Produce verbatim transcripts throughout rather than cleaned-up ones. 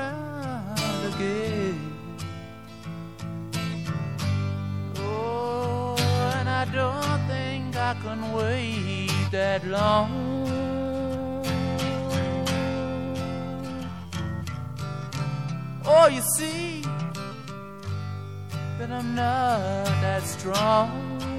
around again. Oh, and I don't think I can wait that long. Oh, you see that I'm not that strong.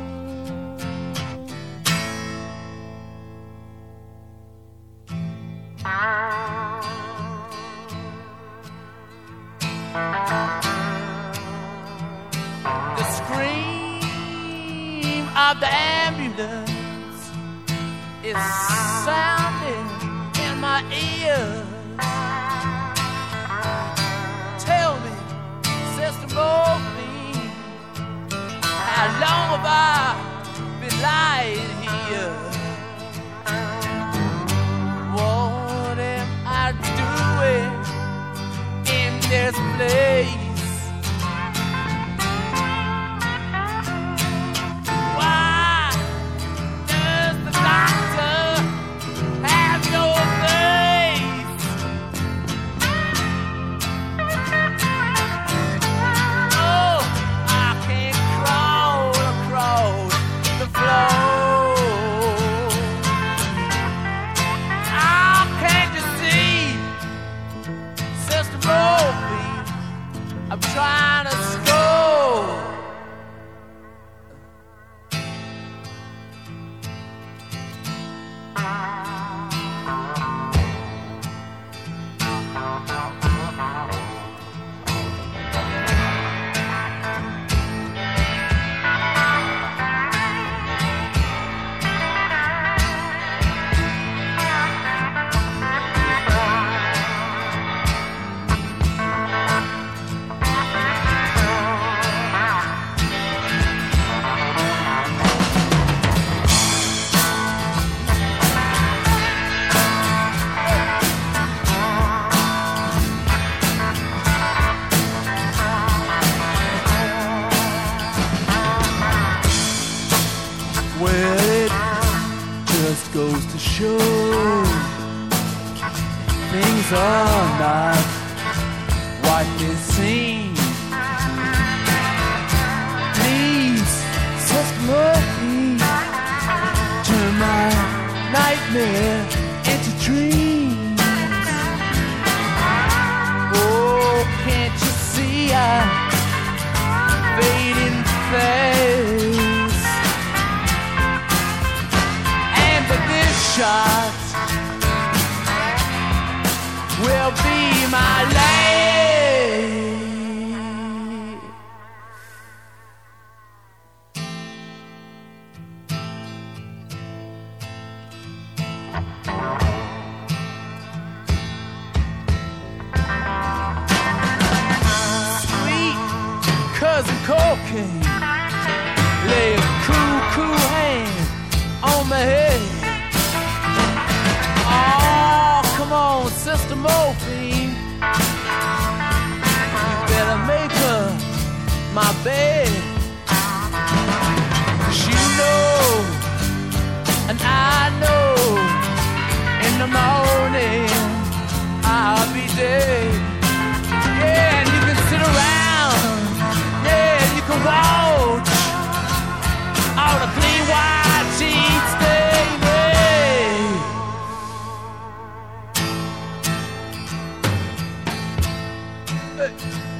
The scream of the ambulance is sounding in my ears. Tell me, Sister Morphine, how long have I been lying here? What am I doing in this place? Why does the doctor have no face? Oh, I can't crawl across the floor. Oh, can't you see, Sister Morphine, I'm trying to score. Well, it just goes to show things are not what they seem. Please, Sister Morphine, turn my nightmare into dreams. Oh, can't you see I'm fading fast? Shot will be my last. Sweet cousin cocaine, lay a cool, cool hand on my head. Oh, come on, Sister Morphine, you better make her my bed. 'Cause you know, and I know, in the morning I'll be dead. Yeah, and you can sit around, yeah, and you can watch all the clean white sheets, baby. Hey.